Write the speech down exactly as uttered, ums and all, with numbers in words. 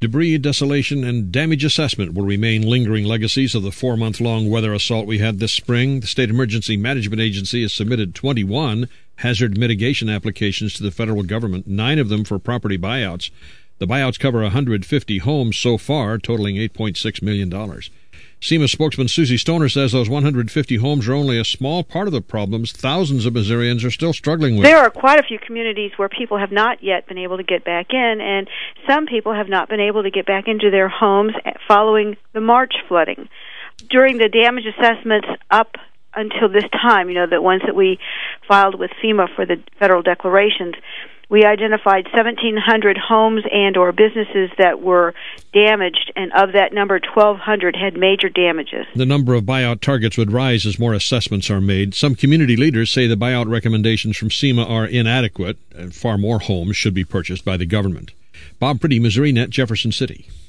Debris, desolation, and damage assessment will remain lingering legacies of the four-month-long weather assault we had this spring. The State Emergency Management Agency has submitted twenty-one hazard mitigation applications to the federal government, nine of them for property buyouts. The buyouts cover one hundred fifty homes so far, totaling eight point six million dollars. SEMA spokesman Susie Stoner says those one hundred fifty homes are only a small part of the problems thousands of Missourians are still struggling with. There are quite a few communities where people have not yet been able to get back in, and some people have not been able to get back into their homes following the March flooding. During the damage assessments up until this time, you know, the ones that we filed with FEMA for the federal declarations, we identified seventeen hundred homes and or businesses that were damaged, and of that number, twelve hundred had major damages. The number of buyout targets would rise as more assessments are made. Some community leaders say the buyout recommendations from SEMA are inadequate, and far more homes should be purchased by the government. Bob Priddy, Missouri Net, Jefferson City.